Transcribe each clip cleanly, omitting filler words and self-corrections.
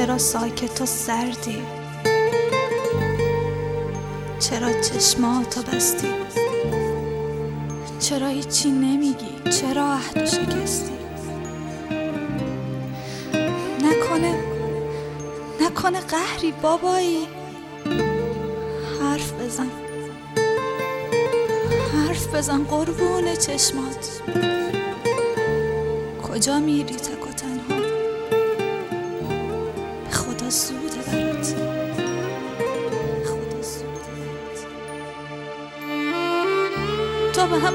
چرا ساکت و سردی؟ چرا چشماتو بستی؟ چرا هیچی نمیگی؟ چرا عهدو شکستی؟ نکنه قهری بابایی؟ حرف بزن قربون چشمات. کجا میری تک و تنها؟ به خدا زوده برات. تو به هم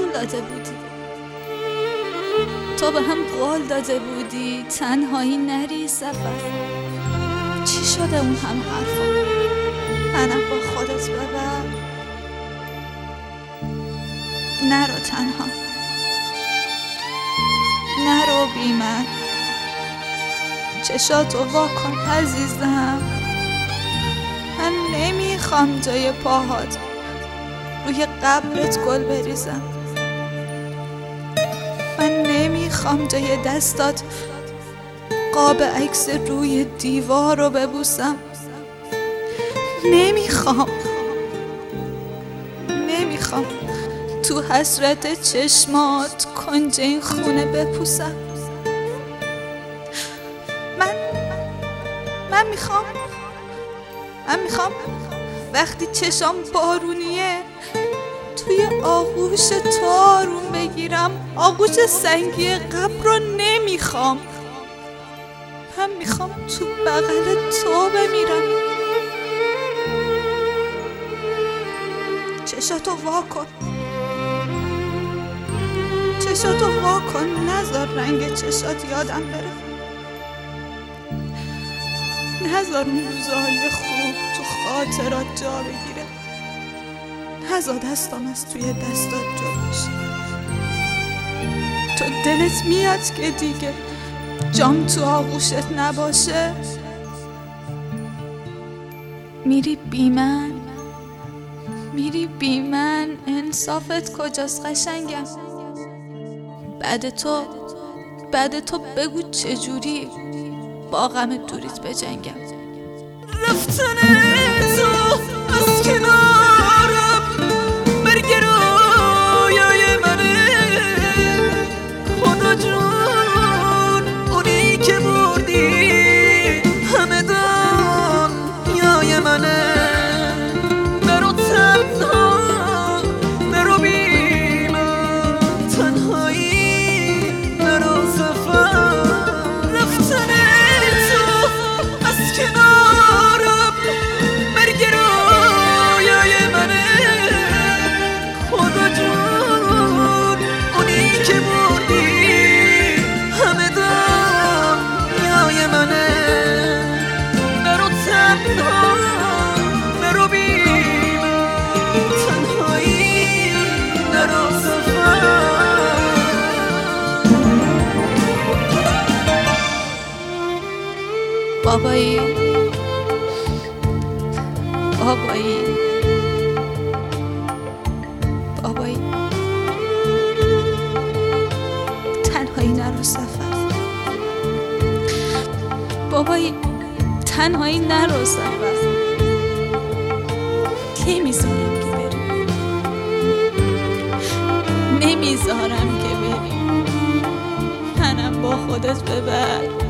قول داده بودی تنهایی نری سفر. چی شده اون هم حرفا؟ منم با خودت ببر. نرو تنها، نرو بی من. چشاتو وا کن عزیزم. من نمیخوام جای پاهات روی قبرت گل بریزم. من نمیخوام جای دستات قاب عکس روی دیوار رو ببوسم. نمیخوام تو حسرت چشمات کنج این خونه بپوسم. من میخوام وقتی چشام بارونیه توی آغوش تو آروم بگیرم. آغوش سنگی قبر رو نمیخوام. من میخوام تو بغل تو بمیرم. چشاتو وا کن. نذار رنگ چشات یادم بره. نذار اون روزهای خوب تو خاطرات جا بگیره. نذار دستام از توی دستات جا بشه. تو دلت میاد که دیگه جام تو آغوشت نباشه؟ میری بی من. انصافت کجاست قشنگم؟ بعد تو بگو چجوری با غم دوریت بجنگم. رفتن تو از کنارم مرگ رویای منه. خدا جون اونی که بردی همه دنیای منه. برو تنها برو بی من. تنهایی برو سفر. رفتن تو از کنارم مرگ رویای منه. خدا جون اونی که بردی همه دنیای منه. برو تنها برو بی من. تنهایی برو سفر. بابایی تنهایی نرو سفر. بابایی تنهایی نرو سفر. نمیذارم که بری. منم با خودت ببر.